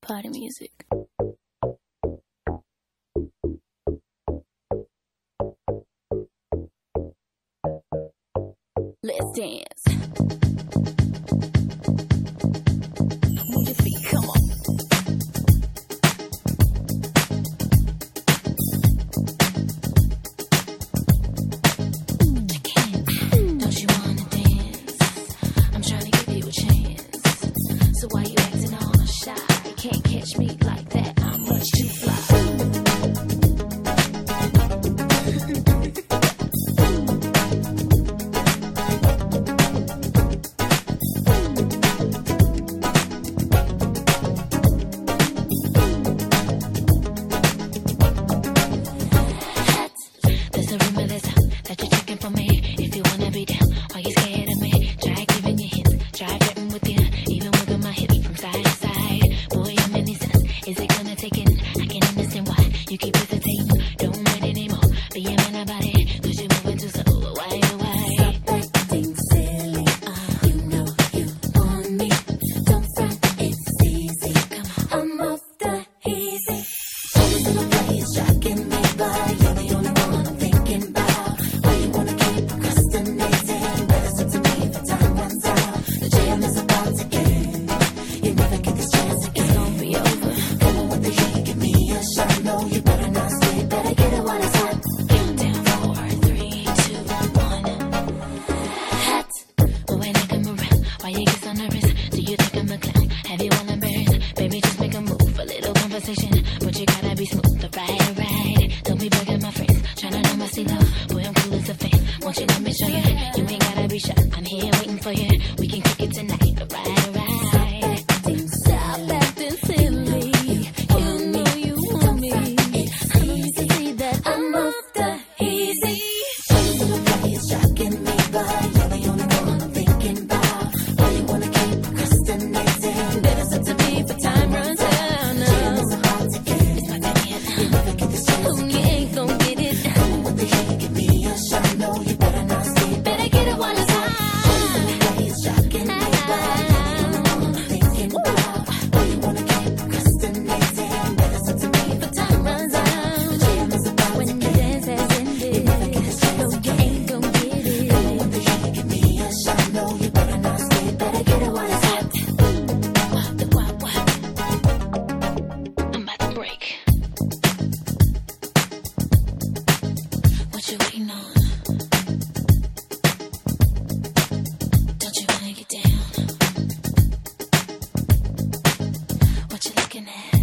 Party music. Let's dance. Move your feet, come on. Don't you wanna dance? I'm trying to give you a chance. So why you acting all shy? You can't catch me like that. I'm much too fly. There's a rumor that's out that you're checking for me. If you wanna be down, are you scared of me? Try giving you hints, try flirting with you, even wiggle my hips from side to side. Boy, I'm in sense. Is it gonna take it? I can't understand why you keep hesitating. Don't wait anymore. Be a man about it, 'cause you're moving too slow. Why, oh, why? Stop acting silly. You know you want me. Don't front, it's easy. Come on. I'm off the easy. All this little play is shocking me, but you're the only one I'm thinking about. Why you wanna keep procrastinating? Better step to me if the time runs out. The jam is about to end. You never get this chance again. It's gonna be over. Come on with the heat, give me a shot. No, you better not sleep. Better get it while it's hot. Countdown, 4, 3, 2, 1. Hot. But when I come around, why you get so nervous? Do you think I'm a clown? Have you all embarrassed? Baby, just make a move, a little conversation. But you gotta be smooth, right. Don't be bugging my friends, tryna know my stilo. Boy, I'm cool as a fan. Won't you let me show you? You ain't gotta be shy. I'm here waiting for you. We can kick it tonight, right. Stop acting silly. You know you want me. I don't need to see that I'm off the easy. All this little play is shocking me, but you're the only one I'm thinking about. Why you wanna keep procrastinating? Better step to me for time runs out. Jam is about to end. It's my time yet. You never get this chance Oh, you again. ain't gon' get it. Come on with the heat, give me a shot. No, you better not sleep. Better get it while it's All this hot. little play is shocking me, but you're the only one I'm thinking about. Why you wanna keep procrastinating? Better step to me For time runs out. jam is about When to the end. dance has ended. No, you ain't gon' get it. Come on with the heat, give me a shot. No, you better not sleep. Better get it while it's hot. What? I'm about to break. What you waiting on? Don't you wanna get down? What you looking at?